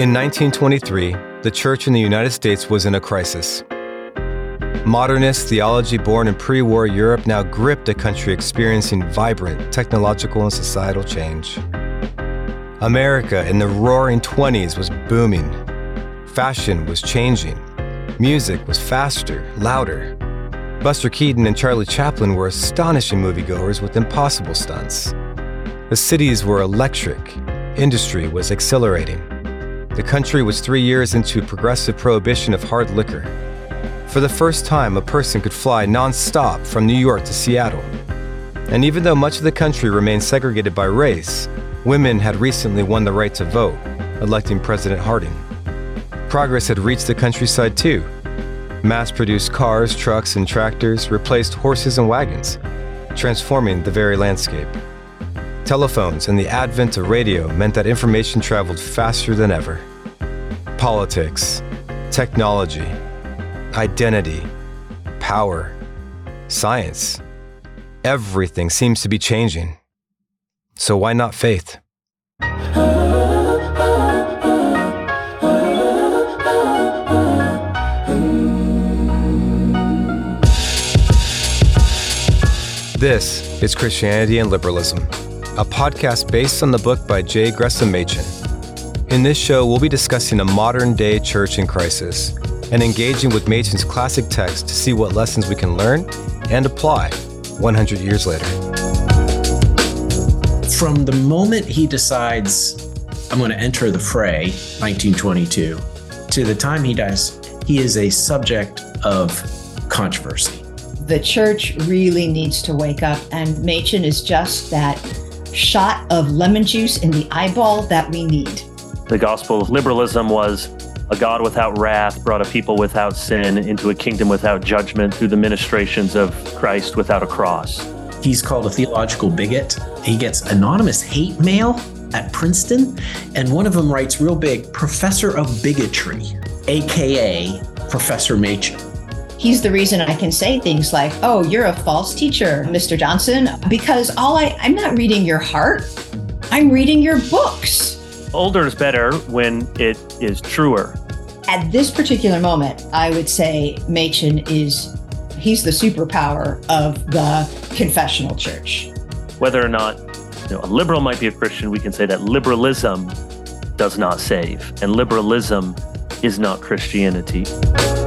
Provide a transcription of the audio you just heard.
In 1923, the church in the United States was in a crisis. Modernist theology born in pre-war Europe now gripped a country experiencing vibrant technological and societal change. America in the roaring 20s was booming. Fashion was changing. Music was faster, louder. Buster Keaton and Charlie Chaplin were astonishing moviegoers with impossible stunts. The cities were electric. Industry was accelerating. The country was 3 years into progressive prohibition of hard liquor. For the first time, a person could fly non-stop from New York to Seattle. And even though much of the country remained segregated by race, women had recently won the right to vote, electing President Harding. Progress had reached the countryside too. Mass-produced cars, trucks, and tractors replaced horses and wagons, transforming the very landscape. Telephones and the advent of radio meant that information traveled faster than ever. Politics, technology, identity, power, science, everything seems to be changing. So why not faith? This is Christianity and Liberalism, a podcast based on the book by J. Gresham Machen. In this show, we'll be discussing a modern-day church in crisis and engaging with Machen's classic text to see what lessons we can learn and apply 100 years later. From the moment he decides, I'm going to enter the fray, 1922, to the time he dies, he is a subject of controversy. The church really needs to wake up, and Machen is just that shot of lemon juice in the eyeball that we need. The gospel of liberalism was a God without wrath brought a people without sin into a kingdom without judgment through the ministrations of Christ without a cross. He's called a theological bigot. He gets anonymous hate mail at Princeton, and one of them writes real big, Professor of Bigotry, AKA Professor Machen. He's the reason I can say things like, oh, you're a false teacher, Mr. Johnson, because I'm not reading your heart, I'm reading your books. Older is better when it is truer. At this particular moment, I would say Machen he's the superpower of the confessional church. Whether or not a liberal might be a Christian, we can say that liberalism does not save, and liberalism is not Christianity.